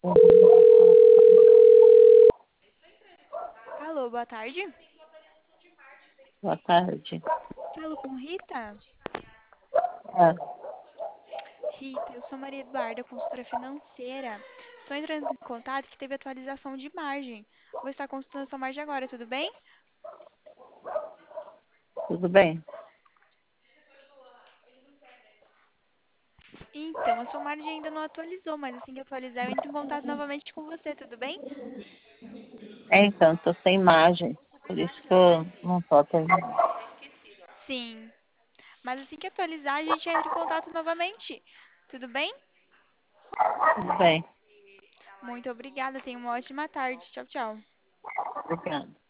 Alô, boa tarde. Boa tarde. Falo com Rita? É, Rita, eu sou Maria Eduarda, consultora financeira. Estou entrando em contato que teve atualização de margem. Vou estar consultando sua margem agora, tudo bem? tudo bem? Então, a sua margem ainda não atualizou, mas assim que atualizar, eu entro em contato novamente com você, tudo bem? Então, estou sem imagem, por isso que eu não estou atendendo. Sim. Mas assim que atualizar, a gente entra em contato novamente. Tudo bem? Tudo bem, Muito obrigada. Tenha uma ótima tarde. Tchau, tchau. obrigada.